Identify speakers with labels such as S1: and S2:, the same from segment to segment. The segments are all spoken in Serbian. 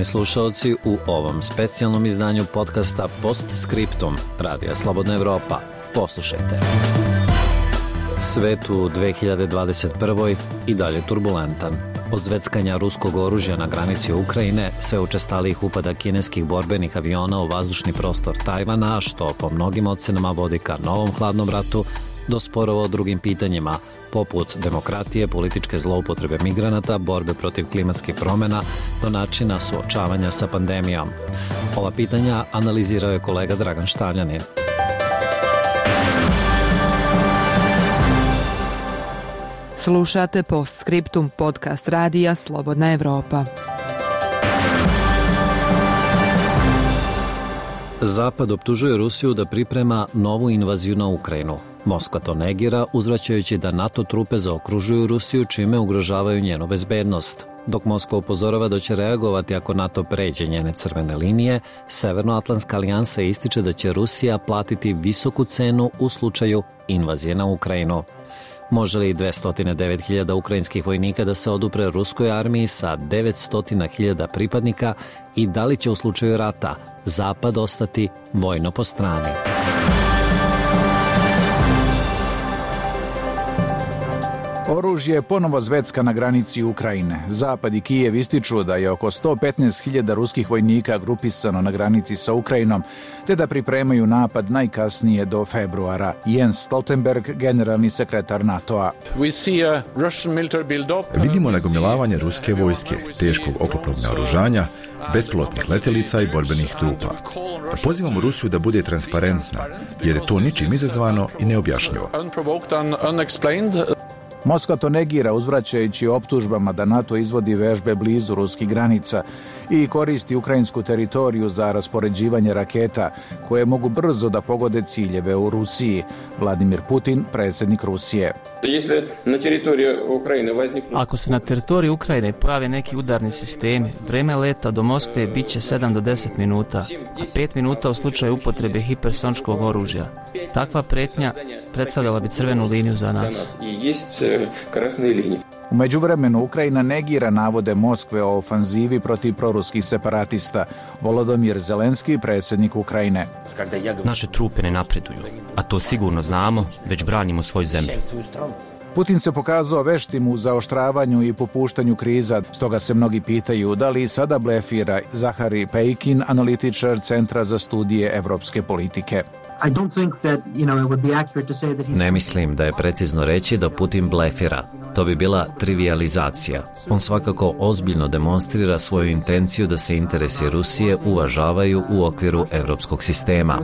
S1: slušaoci, u ovom specijalnom izdanju podcasta Postscriptum Radija Slobodna Evropa. Poslušajte. Svet u 2021. i dalje turbulentan. Od zveckanja ruskog oružja na granici Ukrajine, sve učestalijih upada kineskih borbenih aviona u vazdušni prostor Tajvana, što po mnogim ocenama vodi ka novom hladnom ratu, do sporova o drugim pitanjima, poput demokratije, političke zloupotrebe migranata, borbe protiv klimatskih promjena, do načina suočavanja sa pandemijom. Ova pitanja analizirao je kolega Dragan Štavljanin.
S2: Slušate Postscriptum, podcast Radija Slobodna Evropa.
S1: Zapad optužuje Rusiju da priprema novu invaziju na Ukrajinu. Moskva to negira, uzvraćajući da NATO trupe zaokružuju Rusiju, čime ugrožavaju njenu bezbednost. Dok Moskva upozorava da će reagovati ako NATO pređe njene crvene linije, Severnoatlantska alijansa ističe da će Rusija platiti visoku cenu u slučaju invazije na Ukrajinu. Može li 209.000 ukrajinskih vojnika da se odupre ruskoj armiji sa 900.000 pripadnika i da li će u slučaju rata Zapad ostati vojno po strani?
S3: Oružje ponovo zvecka na granici Ukrajine. Zapad i Kijev ističu da je oko 115.000 ruskih vojnika grupisano na granici sa Ukrajinom, te da pripremaju napad najkasnije do februara. Jens Stoltenberg, generalni sekretar NATO-a.
S4: Vidimo nagomilavanje ruske vojske, teškog oklopnog naoružanja, bespilotnih letjelica i borbenih trupa. Pozivamo Rusiju da bude transparentna, jer je to ničim izazvano i neobjašnjivo.
S3: Moskva to negira, uzvraćajući optužbama da NATO izvodi vežbe blizu ruskih granica i koristi ukrajinsku teritoriju za raspoređivanje raketa koje mogu brzo da pogode ciljeve u Rusiji. Vladimir Putin, predsjednik Rusije.
S5: Ako se na teritoriji Ukrajine pojave neki udarni sistemi, vreme leta do Moskve bit će 7 do 10 minuta, a 5 minuta u slučaju upotrebe hipersoničkog oružja. Takva pretnja predstavljala bi crvenu liniju za nas.
S3: U međuvremenu Ukrajina negira navode Moskve o ofanzivi protiv proruskih separatista. Volodymyr Zelenski, predsjednik Ukrajine.
S6: Naše trupe ne napreduju, a to sigurno znamo, već branimo svoju zemlju.
S3: Putin se pokazao veštim u zaoštravanju i popuštanju kriza, stoga se mnogi pitaju da li sada blefira. Zahari Pejkin, analitičar Centra za studije evropske politike.
S1: Ne mislim da je precizno reći da Putin blefira. To bi bila trivijalizacija. On svakako ozbiljno demonstrira svoju intenciju da se interesi Rusije uvažavaju u okviru evropskog sistema.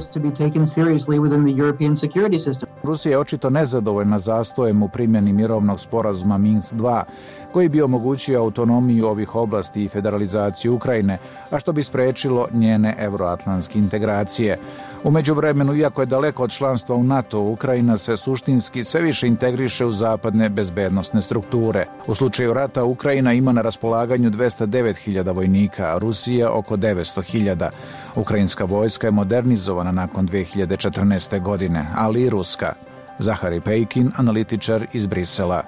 S3: Rusija je očito nezadovoljna zastojem u primjeni mirovnog sporazuma Minsk 2, koji bi omogućio autonomiju ovih oblasti i federalizaciju Ukrajine, a što bi sprečilo njene evroatlantske integracije. U međuvremenu, iako je daleko od članstva u NATO, Ukrajina se suštinski sve više integriše u zapadne bezbednosne strukture. U slučaju rata Ukrajina ima na raspolaganju 209.000 vojnika, a Rusija oko 900.000. Ukrajinska vojska je modernizovana nakon 2014. godine, ali i ruska. Zahari Pejkin, analitičar iz Brisela.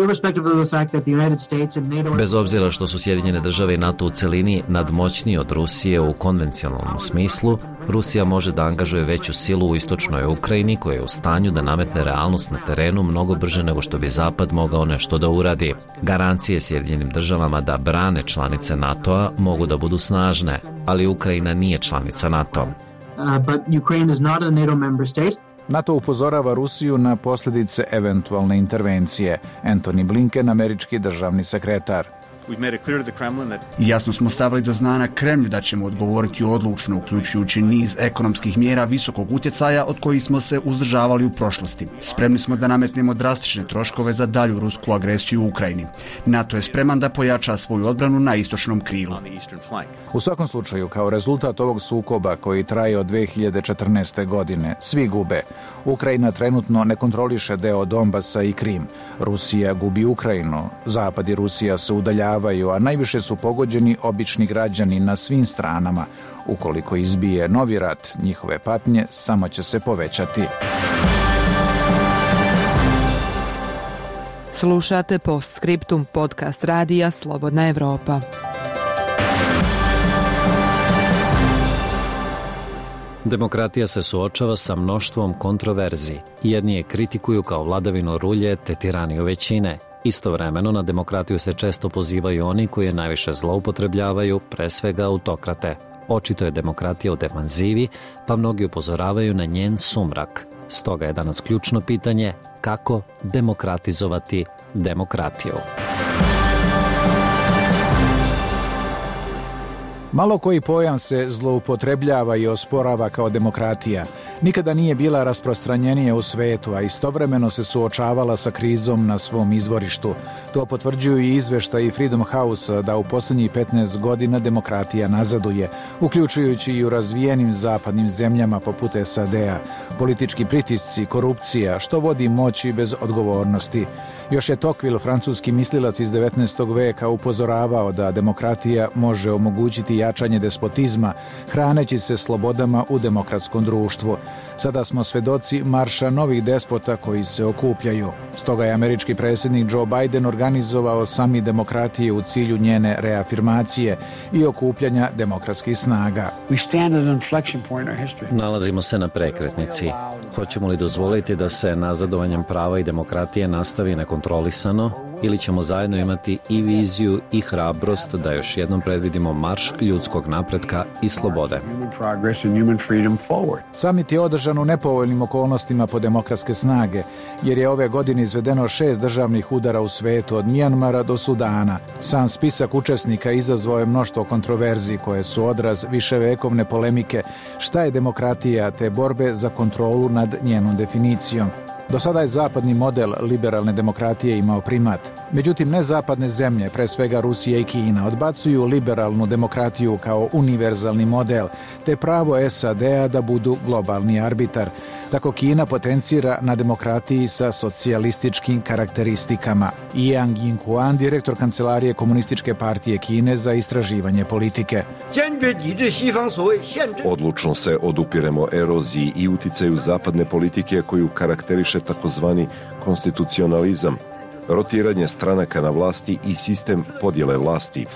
S1: Bez obzira što su Sjedinjene države i NATO u celini nadmoćniji od Rusije u konvencionalnom smislu, Rusija može da angažuje veću silu u istočnoj Ukrajini, koja je u stanju da nametne realnost na terenu mnogo brže nego što bi Zapad mogao nešto da uradi. Garancije Sjedinjenim državama da brane članice NATO-a mogu da budu snažne, ali Ukrajina nije članica NATO.
S3: NATO upozorava Rusiju na posljedice eventualne intervencije. Anthony Blinken, američki državni sekretar.
S7: Jasno smo stavili do znanja Kremlju da ćemo odgovoriti odlučno, uključujući niz ekonomskih mjera visokog utjecaja od kojih smo se uzdržavali u prošlosti. Spremni smo da nametnemo drastične troškove za dalju rusku agresiju u Ukrajini. NATO je spreman da pojača svoju odbranu na istočnom krilu.
S3: U svakom slučaju, kao rezultat ovog sukoba koji traje od 2014. godine, svi gube. Ukrajina trenutno ne kontroliše deo Donbasa i Krim. Rusija gubi Ukrajinu. Zapad i Rusija se udaljavaju, a najviše su pogođeni obični građani na svim stranama. Ukoliko izbije novi rat, njihove patnje samo će se povećati.
S2: Slušate Postscriptum, podcast Radija Slobodna Evropa.
S1: Demokratija se suočava sa mnoštvom kontroverzi. Jedni je kritikuju kao vladavinu rulje te tiraniju većine. Istovremeno na demokratiju se često pozivaju oni koji je najviše zloupotrebljavaju, pre svega autokrate. Očito je demokratija u defanzivi, pa mnogi upozoravaju na njen sumrak. Stoga je danas ključno pitanje kako demokratizovati demokratiju.
S3: Malo koji pojam se zloupotrebljava i osporava kao demokratija. Nikada nije bila rasprostranjenija u svetu, a istovremeno se suočavala sa krizom na svom izvorištu. To potvrđuju i izveštaji Freedom House da u posljednjih 15 godina demokratija nazaduje, uključujući i u razvijenim zapadnim zemljama poput SAD-a. Politički pritisci, korupcija, što vodi moći bez odgovornosti. Još je Tocqueville, francuski mislilac iz 19. veka, upozoravao da demokratija može omogućiti jačanje despotizma, hraneći se slobodama u demokratskom društvu. Sada smo svedoci marša novih despota koji se okupljaju. Stoga je američki predsjednik Joe Biden organizovao samit demokratije u cilju njene reafirmacije i okupljanja demokratskih snaga.
S1: Nalazimo se na prekretnici. Hoćemo li dozvoliti da se nazadovanjem prava i demokratije nastavi nekontrolisano ili ćemo zajedno imati i viziju i hrabrost da još jednom predvidimo marš ljudskog napretka i slobode?
S3: Samit je održan u nepovoljnim okolnostima po demokratske snage, jer je ove godine izvedeno 6 državnih udara u svetu od Mijanmara do Sudana. Sam spisak učesnika izazvao je mnoštvo kontroverzi koje su odraz viševekovne polemike šta je demokratija te borbe za kontrolu nad njenom definicijom. Do sada je zapadni model liberalne demokratije imao primat. Međutim, nezapadne zemlje, pre svega Rusija i Kina, odbacuju liberalnu demokratiju kao univerzalni model, te pravo SAD-a da budu globalni arbitar. Tako Kina potencira na demokratiji sa socijalističkim karakteristikama. Yang Yinghuan, direktor kancelarije Komunističke partije Kine za istraživanje politike.
S8: Odlučno se odupiremo eroziji i uticaju zapadne politike koju karakteriše takozvani konstitucionalizam, rotiranje stranaka na vlasti i sistem podjele vlasti.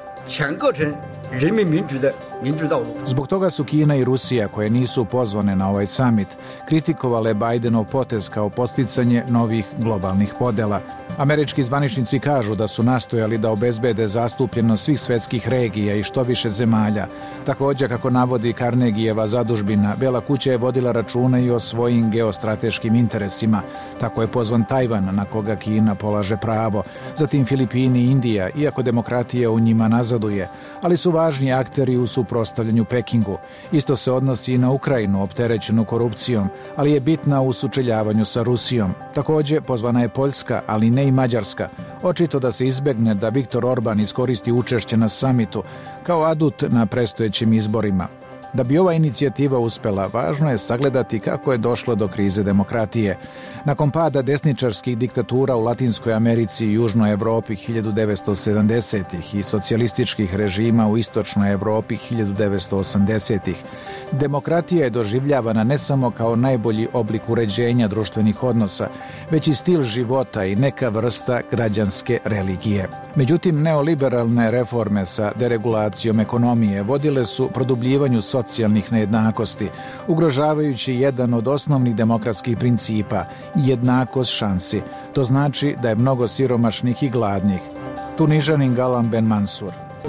S3: Zbog toga su Kina i Rusija, koje nisu pozvane na ovaj samit, kritikovale Bidenov potez kao podsticanje novih globalnih podela. Američki zvaničnici kažu da su nastojali da obezbede zastupljenost svih svetskih regija i što više zemalja. Također, kako navodi Carnegieva zadužbina, Bela kuća je vodila računa i o svojim geostrateškim interesima. Tako je pozvan Tajvan, na koga Kina polaže pravo, zatim Filipini i Indija, iako demokratija u njima nazaduje, ali su važni akteri u suprotstavljanju Pekingu. Isto se odnosi i na Ukrajinu, opterećenu korupcijom, ali je bitna u sučeljavanju sa Rusijom. Također, pozvana je Poljska, ali ne i Mađarska. Očito da se izbegne da Viktor Orban iskoristi učešće na samitu kao adut na predstojećim izborima. Da bi ova inicijativa uspela, važno je sagledati kako je došlo do krize demokratije. Nakon pada desničarskih diktatura u Latinskoj Americi i Južnoj Evropi 1970-ih i socijalističkih režima u Istočnoj Evropi 1980-ih, demokratija je doživljavana ne samo kao najbolji oblik uređenja društvenih odnosa, već i stil života i neka vrsta građanske religije. Međutim, neoliberalne reforme sa deregulacijom ekonomije vodile su produbljivanju socijalnih nejednakosti, ugrožavajući jedan od osnovnih demokratskih principa, jednakost šansi. To znači da je mnogo siromašnih i gladnih. Tunižanin Galam Ben Mansur.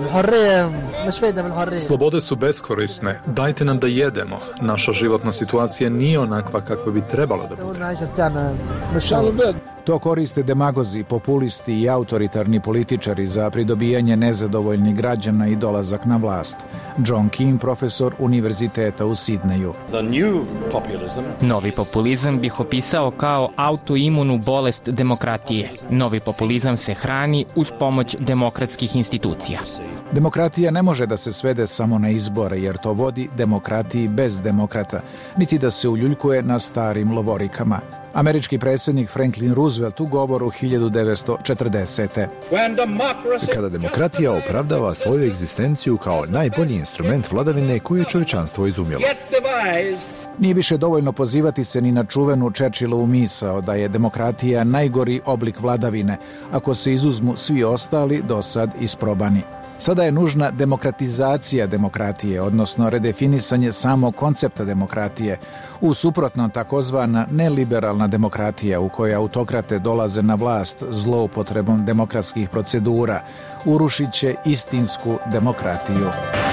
S9: Slobode su beskorisne. Dajte nam da jedemo. Naša životna situacija nije onakva kakva bi trebala da bude.
S3: To koriste demagozi, populisti i autoritarni političari za pridobijanje nezadovoljnih građana i dolazak na vlast. John King, profesor univerziteta u Sidneju.
S10: Novi populizam bih opisao kao autoimunu bolest demokratije. Novi populizam se hrani uz pomoć demokratskih institucija.
S3: Demokratija ne može da se svede samo na izbore, jer to vodi demokratiji bez demokrata, niti da se uljuljkuje na starim lovorikama. Američki predsjednik Franklin Roosevelt u govoru 1940.
S4: Kada demokratija opravdava svoju egzistenciju kao najbolji instrument vladavine koju je čovječanstvo izumjelo.
S3: Nije više dovoljno pozivati se ni na čuvenu Churchillovu misao da je demokratija najgori oblik vladavine, ako se izuzmu svi ostali do sad isprobani. Sada je nužna demokratizacija demokratije, odnosno redefinisanje samog koncepta demokratije, u suprotno takozvana neliberalna demokratija u kojoj autokrate dolaze na vlast zloupotrebom demokratskih procedura, urušit će istinsku demokratiju.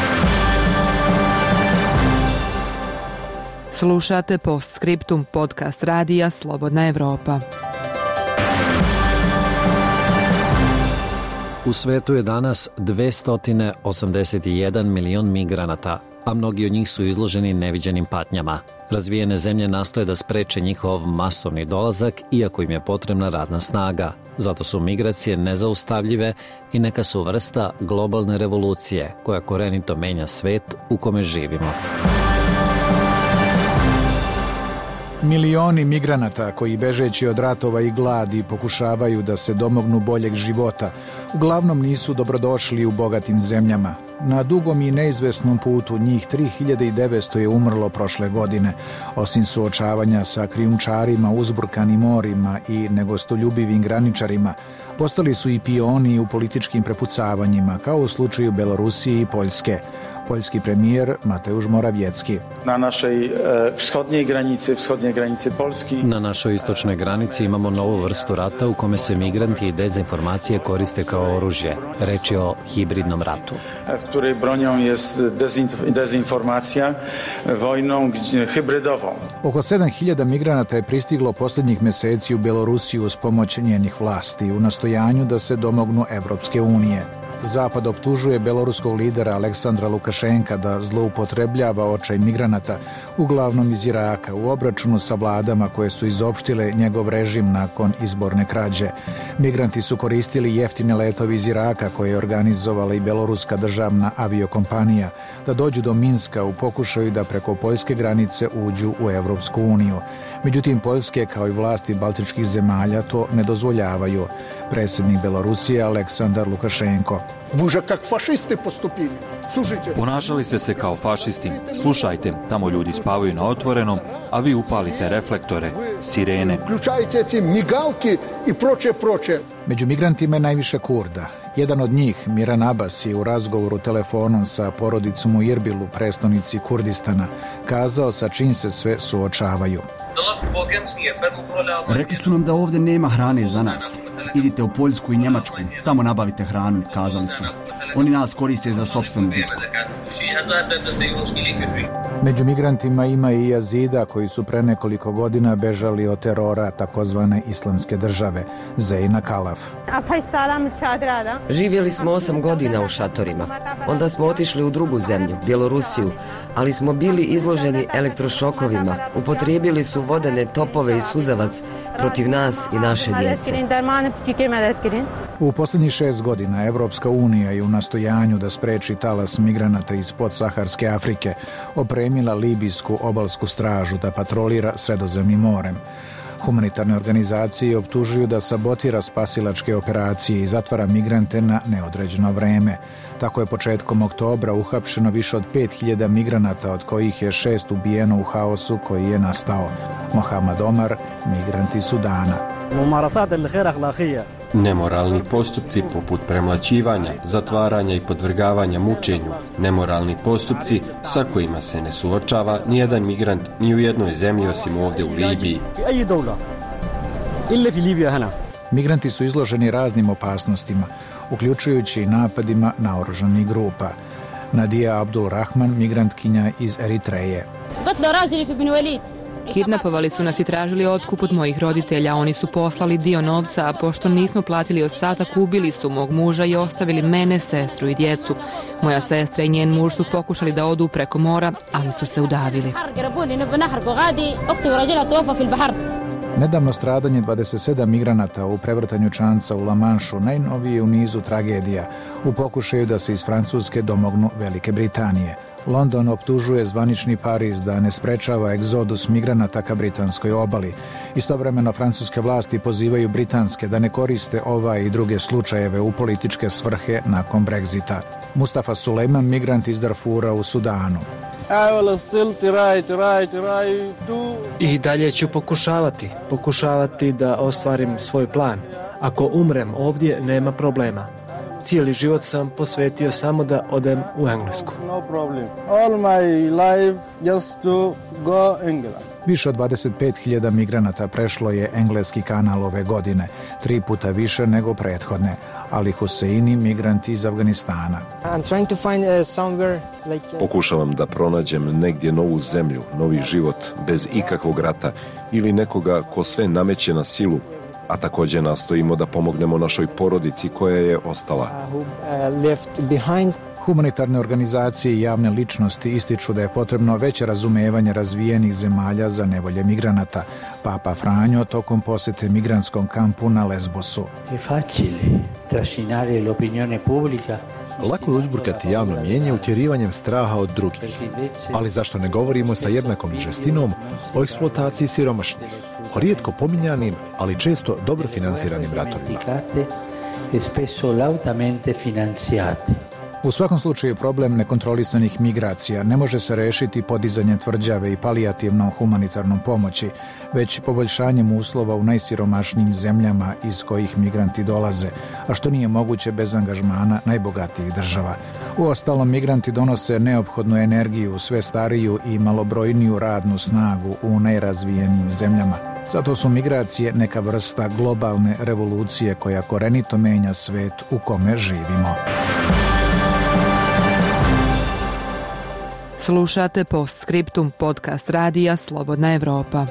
S2: Slušate Postscriptum, podcast radija Slobodna Evropa.
S1: U svetu je danas 281 milion migranata, a mnogi od njih su izloženi neviđenim patnjama. Razvijene zemlje nastoje da spreče njihov masovni dolazak, iako im je potrebna radna snaga. Zato su migracije nezaustavljive i neka su vrsta globalne revolucije koja korenito menja svet u kome živimo.
S3: Milioni migranata koji bežeći od ratova i gladi pokušavaju da se domognu boljeg života, uglavnom nisu dobrodošli u bogatim zemljama. Na dugom i neizvesnom putu njih 3900 je umrlo prošle godine. Osim suočavanja sa krijumčarima, uzburkanim morima i negostoljubivim graničarima, postali su i pioni u političkim prepucavanjima, kao u slučaju Belorusije i Poljske. Poljski premijer Mateusz Morawiecki.
S11: Na našoj vzhodnjoj granici Polski.
S1: Na našoj istočnoj granici imamo novu vrstu rata u kome se migranti i dezinformacije koriste kao oružje. Reč je o hibridnom ratu.
S11: W której bronią jest dezinformacija, vojną hybridową.
S3: Oko 7000 migranata je pristiglo posljednjih meseci u Belorusiju uz pomoć njenih vlasti u nastojanju da se domognu Evropske unije. Zapad optužuje beloruskog lidera Aleksandra Lukašenka da zloupotrebljava očaj migranata, uglavnom iz Iraka, u obračunu sa vladama koje su izopštile njegov režim nakon izborne krađe. Migranti su koristili jeftine letove iz Iraka koje je organizovala i beloruska državna aviokompanija da dođu do Minska u pokušaju da preko poljske granice uđu u Evropsku uniju. Međutim, Poljske kao i vlasti baltičkih zemalja to ne dozvoljavaju. Predsjednik Belorusije Aleksandar Lukašenko.
S12: Ponašali ste se kao fašisti. Slušajte, tamo ljudi spavaju na otvorenom, a vi upalite reflektore, sirene.
S3: Među migrantima je najviše Kurda. Jedan od njih, Miran Abbas, je u razgovoru telefonom sa porodicom u Irbilu, prestonici Kurdistana, kazao sa čim se sve suočavaju.
S7: Rekli su nam da ovdje nema hrane za nas. Idite u Poljsku i Njemačku, tamo nabavite hranu, kazali su. Oni nas koriste za sopstvenu bitku.
S3: Među migrantima ima i Jazida koji su pre nekoliko godina bežali od terora takozvane islamske države, Zeina Kalaf.
S13: Živjeli smo 8 godina u šatorima. Onda smo otišli u drugu zemlju, Bjelorusiju, ali smo bili izloženi elektrošokovima. Upotrijebili su vodene topove i suzavac protiv nas i naše djece.
S3: U posljednjih 6 godina Evropska unija je u nastojanju da spreči talas migranata iz podsaharske Afrike opremila libijsku obalsku stražu da patrolira Sredozemnim morem. Humanitarne organizacije optužuju da sabotira spasilačke operacije i zatvara migrante na neodređeno vreme. Tako je početkom oktobra uhapšeno više od 5000 migranata, od kojih je 6 ubijeno u haosu koji je nastao. Mohamed Omar, migrant iz Sudana.
S14: Nemoralni postupci poput premlaćivanja, zatvaranja i podvrgavanja mučenju, nemoralni postupci sa kojima se ne suočava nijedan migrant ni u jednoj zemlji osim ovdje u Libiji.
S3: Migranti su izloženi raznim opasnostima, uključujući i napadima naoružanih grupa. Nadija Abdul Rahman, migrantkinja iz Eritreje.
S2: Kidnapovali su nas i tražili otkup od mojih roditelja. Oni su poslali dio novca, a pošto nismo platili ostatak, ubili su mog muža i ostavili mene, sestru i djecu. Moja sestra i njen muž su pokušali da odu preko mora, ali su se udavili.
S3: Nedavno stradanje 27 migranata u prevrtanju čamca u La Manšu najnovije u nizu tragedija u pokušaju da se iz Francuske domognu Velike Britanije. London optužuje zvanični Pariz da ne sprečava egzodus migranata ka britanskoj obali. Istovremeno francuske vlasti pozivaju britanske da ne koriste ovaj i druge slučajeve u političke svrhe nakon Brexita. Mustafa Sulejman, migrant iz Darfura u Sudanu.
S15: I dalje ću pokušavati da ostvarim svoj plan. Ako umrem ovdje, nema problema. Cijeli život sam posvetio samo da odem u Englesku.
S3: Više od 25.000 migranata prešlo je engleski kanal ove godine, 3 puta više nego prethodne. Ali Huseini, migrant iz Afganistana.
S8: Pokušavam da pronađem negdje novu zemlju, novi život, bez ikakvog rata ili nekoga ko sve nameće na silu, a također nastojimo da pomognemo našoj porodici koja je ostala.
S3: Humanitarne organizacije i javne ličnosti ističu da je potrebno veće razumevanje razvijenih zemalja za nevolje migranata. Papa Franjo tokom posjete migrantskom kampu na Lesbosu.
S16: Lako je uzburkati javno mnijenje utjerivanjem straha od drugih. Ali zašto ne govorimo sa jednakom žestinom o eksploataciji siromašnih, o rijetko pominjanim, ali često dobro finansiranim ratovima?
S3: U svakom slučaju problem nekontrolisanih migracija ne može se rešiti podizanjem tvrđave i palijativnom humanitarnom pomoći, već poboljšanjem uslova u najsiromašnijim zemljama iz kojih migranti dolaze, a što nije moguće bez angažmana najbogatijih država. Uostalom, migranti donose neophodnu energiju, sve stariju i malobrojniju radnu snagu u najrazvijenijim zemljama. Zato su migracije neka vrsta globalne revolucije koja korenito menja svet u kome živimo.
S2: Slušate Postscriptum, podcast radija Slobodna Evropa.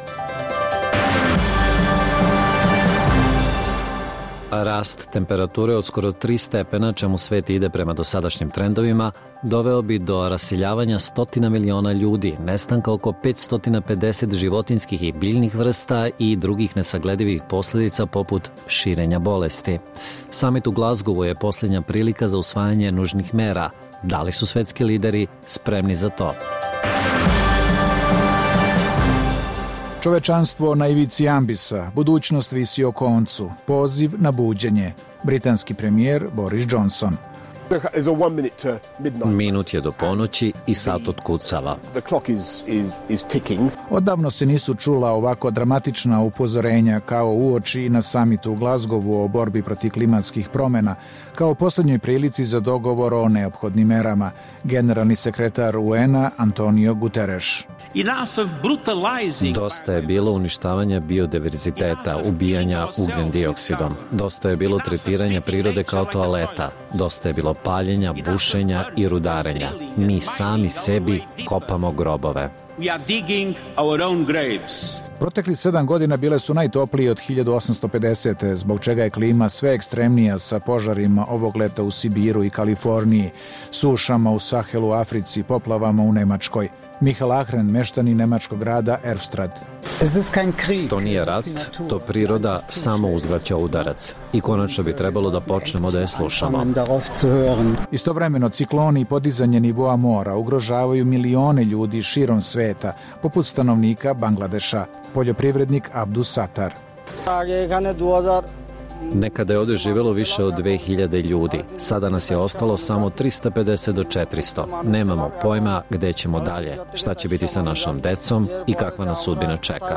S1: Rast temperature od skoro 3 stepena, čemu svet ide prema dosadašnjim trendovima, doveo bi do rasiljavanja 100 miliona ljudi, nestanka oko 550 životinjskih i biljnih vrsta i drugih nesagledivih posljedica poput širenja bolesti. Samit u Glasgowu je posljednja prilika za usvajanje nužnih mera. Da li su svetski lideri spremni za to?
S3: Čovečanstvo na ivici ambisa, budućnost visi o koncu, poziv na buđenje. Britanski premijer Boris Johnson.
S1: Minut je do ponoći i sat otkucava.
S3: Odavno se nisu čula ovako dramatična upozorenja kao uoči na samitu u Glasgowu o borbi protiv klimatskih promjena, kao posljednjoj prilici za dogovor o neophodnim merama. Generalni sekretar UN-a Antonio Guterres.
S1: Dosta je bilo uništavanja biodiverziteta, ubijanja ugljen dioksidom. Dosta je bilo tretiranja prirode kao toaleta. Dosta je bilo paljenja, bušenja i rudarenja. Mi sami sebi kopamo grobove.
S3: Proteklih 7 godina bile su najtoplije od 1850. zbog čega je klima sve ekstremnija sa požarima ovog leta u Sibiru i Kaliforniji, sušama u Sahelu u Africi, poplavama u Nemačkoj. Michael Ahren, meštanin nemačkog grada Erfstrad.
S1: To nije rat, to priroda samo uzvraća udarac. I konačno bi trebalo da počnemo da je slušamo.
S3: Istovremeno cikloni i podizanje nivoa mora ugrožavaju milione ljudi širom sveta, poput stanovnika Bangladeša. Poljoprivrednik Abdus Satar.
S1: Nekada je ovdje živjelo više od 2000 ljudi. Sada nas je ostalo samo 350 do 400. Nemamo pojma gde ćemo dalje, šta će biti sa našom decom i kakva nas sudbina čeka.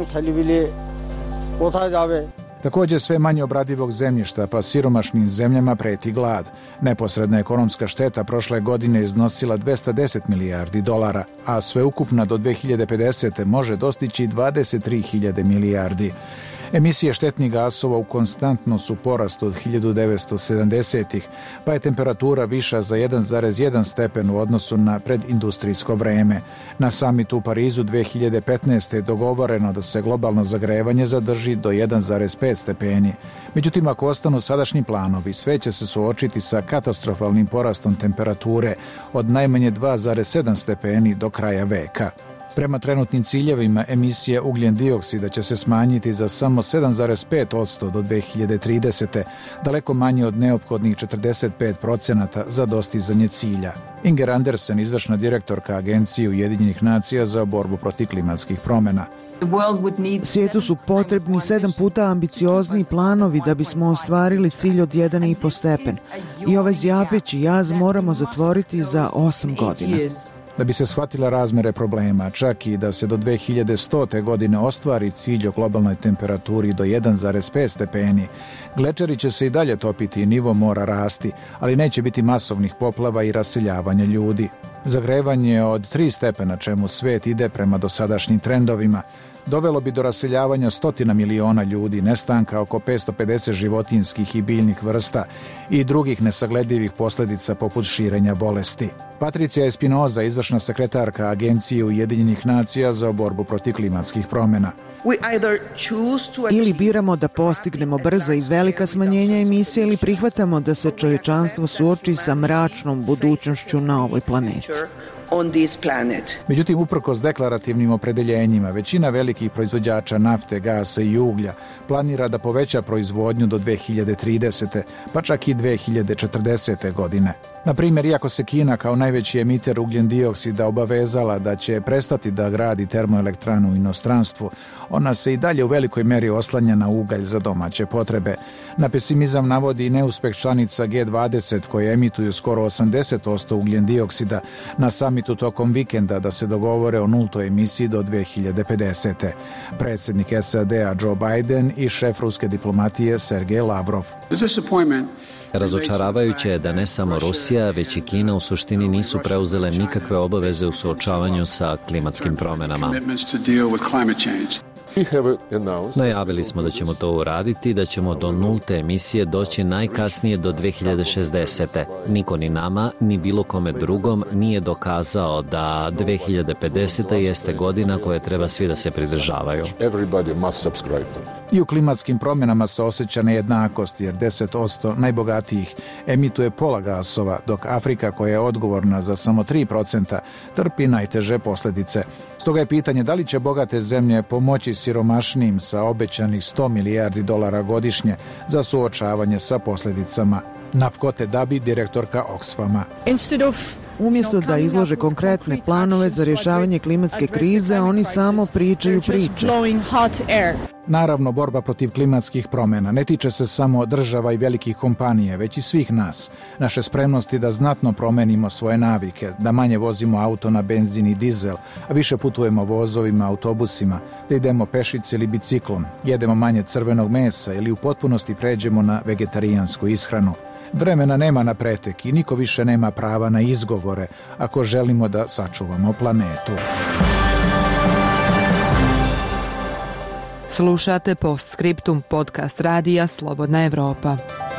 S3: Također sve manje obradivog zemljišta, pa siromašnim zemljama preti glad. Neposredna ekonomska šteta prošle godine iznosila $210 milijardi, a sveukupna do 2050. može dostići 23.000 milijardi. Emisije štetnih gasova u konstantno su porastu od 1970-ih, pa je temperatura viša za 1,1 stepen u odnosu na predindustrijsko vreme. Na samitu u Parizu 2015. je dogovoreno da se globalno zagrevanje zadrži do 1,5 stepeni. Međutim, ako ostanu sadašnji planovi, sve će se suočiti sa katastrofalnim porastom temperature od najmanje 2,7 stepeni do kraja veka. Prema trenutnim ciljevima, emisije ugljen dioksida će se smanjiti za samo 7,5% do 2030. daleko manje od neophodnih 45% za dostizanje cilja. Inger Andersen, izvršna direktorka Agencije Ujedinjenih nacija za borbu protiv klimatskih promjena.
S17: Svijetu su potrebni 7 puta ambiciozniji planovi da bismo ostvarili cilj od 1,5 stepen. I ovaj zjapeći jaz moramo zatvoriti za 8 godina.
S3: Da bi se shvatila razmere problema, čak i da se do 2100. godine ostvari cilj o globalnoj temperaturi do 1,5 stepeni, glečeri će se i dalje topiti i nivo mora rasti, ali neće biti masovnih poplava i raseljavanja ljudi. Zagrevanje od 3 stepena, čemu svet ide prema dosadašnjim trendovima, dovelo bi do raseljavanja 100 miliona ljudi, nestanka oko 550 životinjskih i biljnih vrsta i drugih nesagledivih posljedica poput širenja bolesti. Patricija Espinoza, izvršna sekretarka Agencije Ujedinjenih nacija za borbu protiv klimatskih promjena.
S17: Ili biramo da postignemo brza i velika smanjenja emisije ili prihvatamo da se čovječanstvo suoči sa mračnom budućnošću na ovoj planeti.
S3: Međutim, uprkos deklarativnim opredeljenjima, većina velikih proizvođača nafte, gasa i uglja planira da poveća proizvodnju do 2030. pa čak i 2040. godine. Na primjer, iako se Kina kao najveći emiter ugljen dioksida obavezala da će prestati da gradi termoelektranu u inostranstvu, ona se i dalje u velikoj meri oslanja na ugalj za domaće potrebe. Na pesimizam navodi i neuspeh članica G20 koje emituju skoro 80% ugljen dioksida na samitu tokom vikenda da se dogovore o nultoj emisiji do 2050. Predsjednik SAD-a Joe Biden i šef ruske diplomatije Sergej Lavrov.
S1: Razočaravajuće je da ne samo Rusija, već i Kina u suštini nisu preuzele nikakve obaveze u suočavanju sa klimatskim promjenama. Najavili smo da ćemo to uraditi i da ćemo do nulte emisije doći najkasnije do 2060. Niko ni nama, ni bilo kome drugom nije dokazao da 2050. jeste godina koje treba svi da se pridržavaju.
S3: I u klimatskim promjenama se osjeća nejednakost, jer 10% najbogatijih emituje pola gasova, dok Afrika, koja je odgovorna za samo 3%, trpi najteže posljedice. Stoga je pitanje da li će bogate zemlje pomoći siromašnijim sa obećanih $100 milijardi godišnje za suočavanje sa posljedicama. Nafkote Dabi, direktorka Oxfama.
S17: Umjesto da izlože konkretne planove za rješavanje klimatske krize, oni samo pričaju priče.
S3: Naravno, borba protiv klimatskih promjena ne tiče se samo država i velikih kompanija, već i svih nas. Naše spremnosti da znatno promenimo svoje navike, da manje vozimo auto na benzin i dizel, a više putujemo vozovima, autobusima, da idemo pešice ili biciklom, jedemo manje crvenog mesa ili u potpunosti pređemo na vegetarijansku ishranu. Vremena nema na pretek i niko više nema prava na izgovore ako želimo da sačuvamo planetu.
S2: Slušate Postscriptum, podcast radija Slobodna Evropa.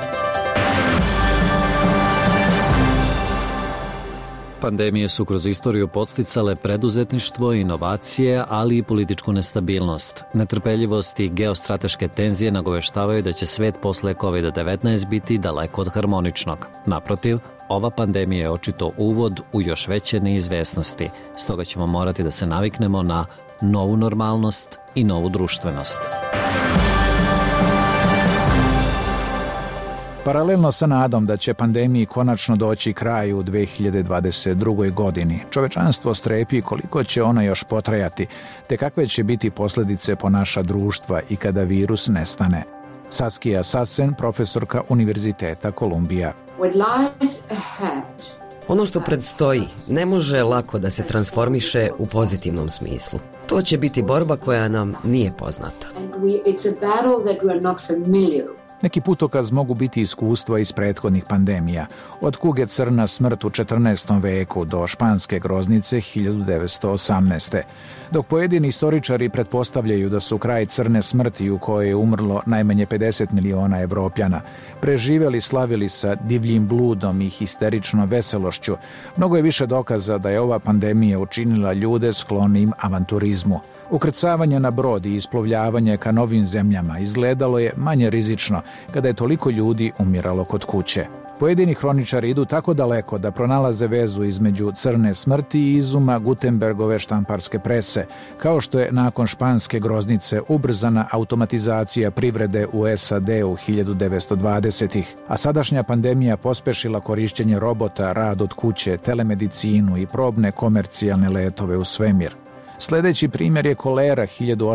S1: Pandemije su kroz istoriju podsticale preduzetništvo, inovacije, ali i političku nestabilnost. Netrpeljivost i geostrateške tenzije nagoveštavaju da će svet posle COVID-19 biti daleko od harmoničnog. Naprotiv, ova pandemija je očito uvod u još veće neizvesnosti, stoga ćemo morati da se naviknemo na novu normalnost i novu društvenost.
S3: Paralelno sa nadom da će pandemiji konačno doći kraju u 2022. godini, čovečanstvo strepi koliko će ona još potrajati, te kakve će biti posljedice po naša društva i kada virus nestane. Saskia Sassen, profesorka Univerziteta Kolumbija.
S13: Ono što predstoji ne može lako da se transformiše u pozitivnom smislu. To će biti borba koja nam nije poznata.
S3: Neki putokaz mogu biti iskustva iz prethodnih pandemija, od kuge crna smrt u 14. veku do španske groznice 1918. Dok pojedini istoričari pretpostavljaju da su kraj crne smrti u kojoj je umrlo najmanje 50 miliona Evropljana, preživjeli slavili sa divljim bludom i histeričnom veselošću, mnogo je više dokaza da je ova pandemija učinila ljude sklonim avanturizmu. Ukrcavanje na brod i isplovljavanje ka novim zemljama izgledalo je manje rizično kada je toliko ljudi umiralo kod kuće. Pojedini hroničari idu tako daleko da pronalaze vezu između crne smrti i izuma Gutenbergove štamparske prese, kao što je nakon španske groznice ubrzana automatizacija privrede u SAD-u 1920-ih, a sadašnja pandemija pospešila korišćenje robota, rad od kuće, telemedicinu i probne komercijalne letove u svemir. Sljedeći primjer je kolera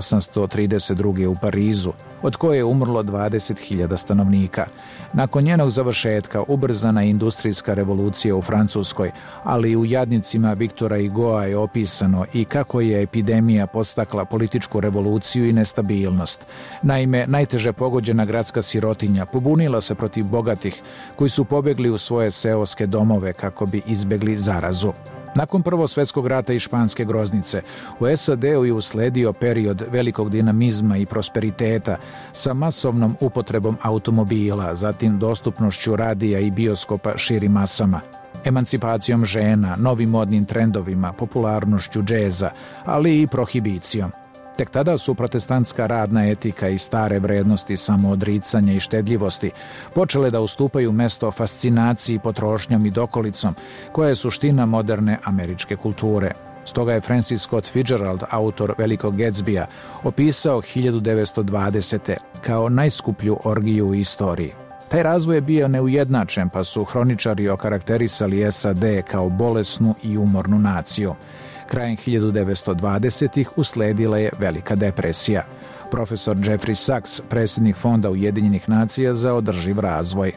S3: 1832. u Parizu, od koje je umrlo 20.000 stanovnika. Nakon njenog završetka ubrzana je industrijska revolucija u Francuskoj, ali i u jadnicima Viktora Hugoa je opisano i kako je epidemija podstakla političku revoluciju i nestabilnost. Naime, najteže pogođena gradska sirotinja pobunila se protiv bogatih koji su pobjegli u svoje seoske domove kako bi izbjegli zarazu. Nakon Prvog svjetskog rata i španske groznice, u SAD-u je usledio period velikog dinamizma i prosperiteta sa masovnom upotrebom automobila, zatim dostupnošću radija i bioskopa širim masama, emancipacijom žena, novim modnim trendovima, popularnošću džeza, ali i prohibicijom. Tek tada su protestantska radna etika i stare vrednosti samoodricanja i štedljivosti počele da ustupaju mesto fascinaciji potrošnjom i dokolicom, koja je suština moderne američke kulture. Stoga je Francis Scott Fitzgerald, autor Velikog Gatsbya, opisao 1920. kao najskuplju orgiju u istoriji. Taj razvoj je bio neujednačen, pa su hroničari okarakterisali SAD kao bolesnu i umornu naciju. Krajem 1920-ih usledila je Velika depresija. Profesor Jeffrey Sachs, predsjednik Fonda Ujedinjenih nacija za održiv razvoj.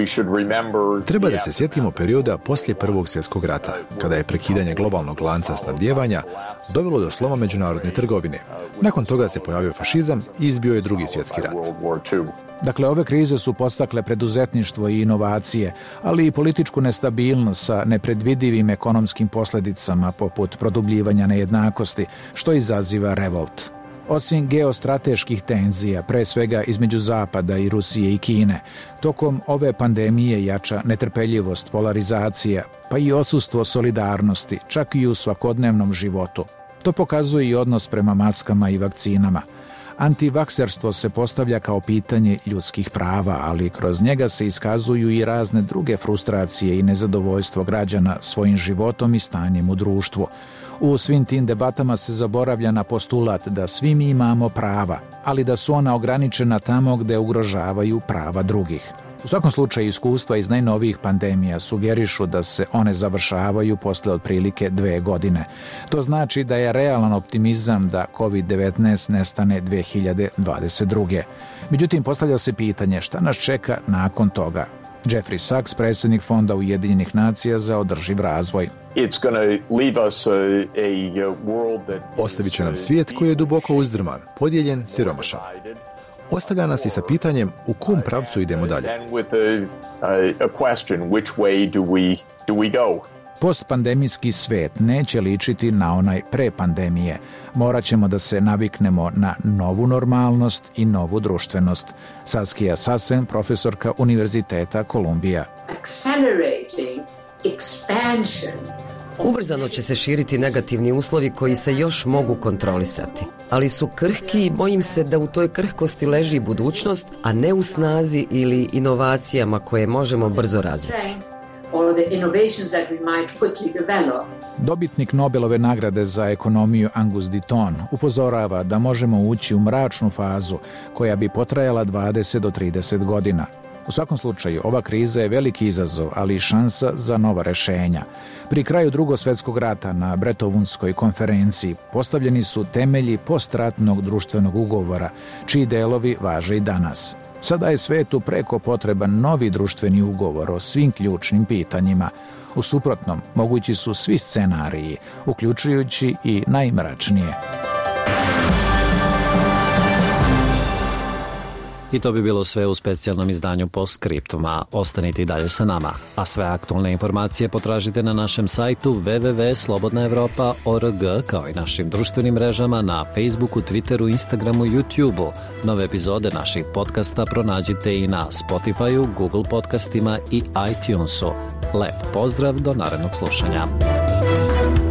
S16: Treba da se sjetimo perioda poslije Prvog svjetskog rata, kada je prekidanje globalnog lanca snabdijevanja dovelo do sloma međunarodne trgovine. Nakon toga se pojavio fašizam i izbio je Drugi svjetski rat.
S3: Dakle, ove krize su podstakle preduzetništvo i inovacije, ali i političku nestabilnost sa nepredvidivim ekonomskim posljedicama poput produbljivanja nejednakosti, što izaziva revolt. Osim geostrateških tenzija, pre svega između Zapada i Rusije i Kine, tokom ove pandemije jača netrpeljivost, polarizacija, pa i odsustvo solidarnosti, čak i u svakodnevnom životu. To pokazuje i odnos prema maskama i vakcinama. Antivakserstvo se postavlja kao pitanje ljudskih prava, ali kroz njega se iskazuju i razne druge frustracije i nezadovoljstvo građana svojim životom i stanjem u društvu. U svim tim debatama se zaboravlja na postulat da svi mi imamo prava, ali da su ona ograničena tamo gde ugrožavaju prava drugih. U svakom slučaju, iskustva iz najnovijih pandemija sugerišu da se one završavaju posle otprilike 2 godine. To znači da je realan optimizam da COVID-19 nestane 2022. Međutim, postavlja se pitanje šta nas čeka nakon toga. Jeffrey Sachs, predsjednik Fonda Ujedinjenih nacija za održiv razvoj.
S16: Ostavit će nam svijet koji je duboko uzdrman, podijeljen, siromašan. Ostavlja nas i sa pitanjem u kom pravcu idemo dalje.
S3: Postpandemijski svet neće ličiti na onaj pre pandemije. Morat ćemo da se naviknemo na novu normalnost i novu društvenost. Saskia Sassen, profesorka Univerziteta Kolumbija.
S13: Ubrzano će se širiti negativni uslovi koji se još mogu kontrolisati, ali su krhki i bojim se da u toj krhkosti leži budućnost, a ne u snazi ili inovacijama koje možemo brzo razviti.
S3: Dobitnik Nobelove nagrade za ekonomiju Angus Deaton upozorava da možemo ući u mračnu fazu koja bi potrajala 20 do 30 godina. U svakom slučaju, ova kriza je veliki izazov, ali i šansa za nova rešenja. Pri kraju Drugog svjetskog rata na Brettonwoodskoj konferenciji postavljeni su temelji postratnog društvenog ugovora, čiji delovi važe i danas. Sada je svetu preko potreban novi društveni ugovor o svim ključnim pitanjima. U suprotnom, mogući su svi scenariji, uključujući i najmračnije.
S1: I to bi bilo sve u specijalnom izdanju Postscriptuma. Ostanite i dalje sa nama. A sve aktualne informacije potražite na našem sajtu www.slobodnaevropa.org, kao i našim društvenim mrežama na Facebooku, Twitteru, Instagramu i YouTubeu. Nove epizode naših podcasta pronađite i na Spotifyu, Google podcastima i iTunesu. Lep pozdrav, do narednog slušanja.